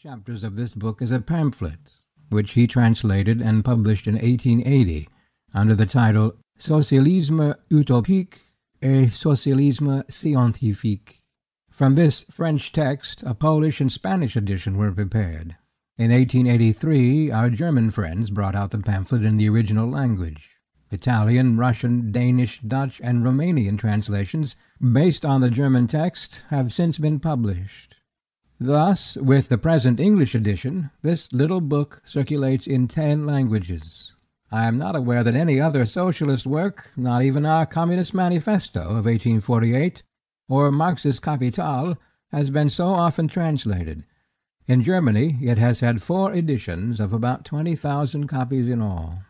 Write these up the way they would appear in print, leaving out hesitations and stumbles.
chapters of this book is a pamphlet, which he translated and published in 1880 under the title Socialisme utopique et Socialisme scientifique. From this French text a Polish and Spanish edition were prepared. In 1883 our German friends brought out the pamphlet in the original language. Italian, Russian, Danish, Dutch, and Romanian translations, based on the German text, have since been published. Thus, with the present English edition, this little book circulates in 10 languages. I am not aware that any other socialist work, not even our Communist Manifesto of 1848, or Marx's Kapital, has been so often translated. In Germany it has had 4 editions of about 20,000 copies in all.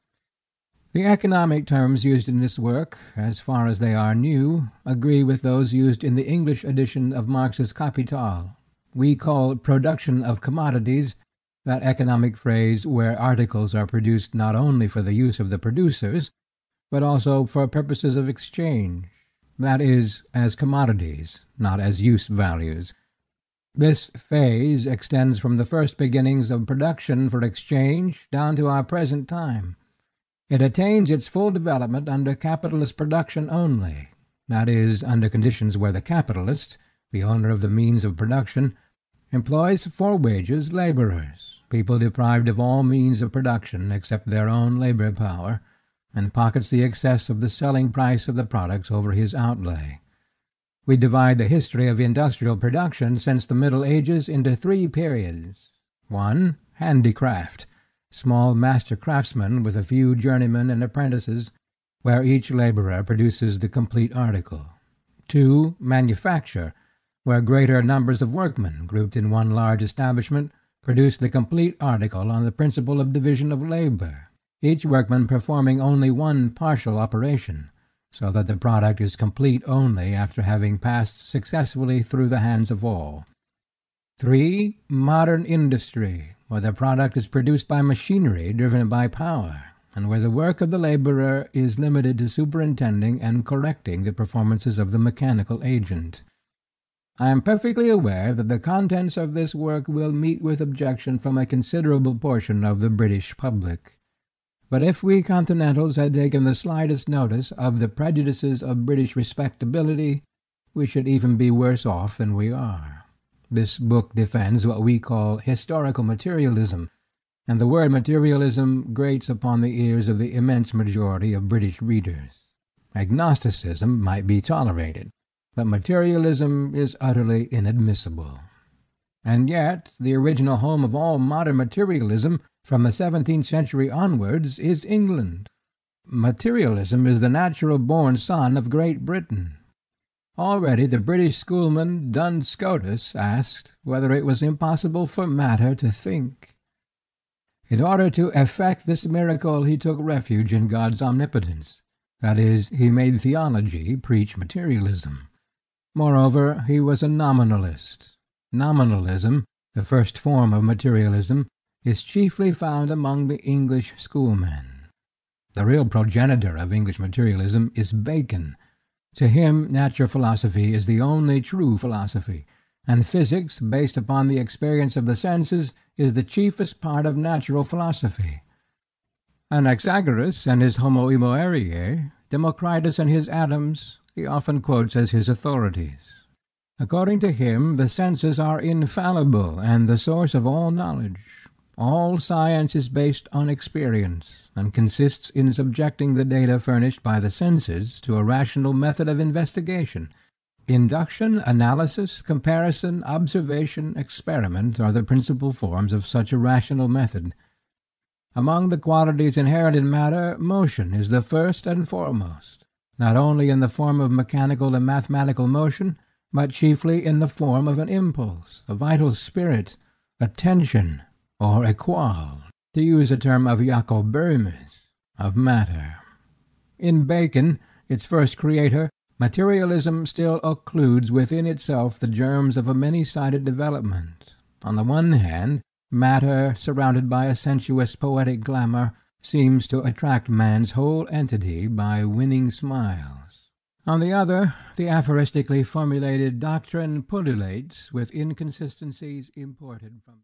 The economic terms used in this work, as far as they are new, agree with those used in the English edition of Marx's Kapital. We call production of commodities that economic phrase where articles are produced not only for the use of the producers, but also for purposes of exchange, that is, as commodities, not as use values. This phase extends from the first beginnings of production for exchange down to our present time. It attains its full development under capitalist production only, that is, under conditions where the capitalist, the owner of the means of production, employs for wages laborers, people deprived of all means of production except their own labor power, and pockets the excess of the selling price of the products over his outlay. We divide the history of industrial production since the Middle Ages into 3 periods. 1. Handicraft, small master craftsmen with a few journeymen and apprentices, where each laborer produces the complete article. 2. Manufacture, where greater numbers of workmen, grouped in one large establishment, produce the complete article on the principle of division of labor, each workman performing only one partial operation, so that the product is complete only after having passed successfully through the hands of all. 3. Modern industry, where the product is produced by machinery driven by power, and where the work of the laborer is limited to superintending and correcting the performances of the mechanical agent. I am perfectly aware that the contents of this work will meet with objection from a considerable portion of the British public. But if we Continentals had taken the slightest notice of the prejudices of British respectability, we should even be worse off than we are. This book defends what we call historical materialism, and the word materialism grates upon the ears of the immense majority of British readers. Agnosticism might be tolerated, but materialism is utterly inadmissible. And yet the original home of all modern materialism from the 17th century onwards is England. Materialism is the natural-born son of Great Britain. Already the British schoolman Duns Scotus asked whether it was impossible for matter to think. In order to effect this miracle he took refuge in God's omnipotence. That is, he made theology preach materialism. Moreover, he was a nominalist. Nominalism, the first form of materialism, is chiefly found among the English schoolmen. The real progenitor of English materialism is Bacon. To him natural philosophy is the only true philosophy, and physics based upon the experience of the senses is the chiefest part of natural philosophy. Anaxagoras and his Homo Iboeriae, Democritus and his Atoms, he often quotes as his authorities. According to him, the senses are infallible and the source of all knowledge. All science is based on experience, and consists in subjecting the data furnished by the senses to a rational method of investigation. Induction, analysis, comparison, observation, experiment are the principal forms of such a rational method. Among the qualities inherent in matter, motion is the first and foremost, not only in the form of mechanical and mathematical motion, but chiefly in the form of an impulse, a vital spirit, a tension, or a qual, to use a term of Jacob Böhme's, of matter. In Bacon, its first creator, materialism still occludes within itself the germs of a many-sided development. On the one hand, matter, surrounded by a sensuous poetic glamour, seems to attract man's whole entity by winning smiles. On the other, the aphoristically formulated doctrine pullulates with inconsistencies imported from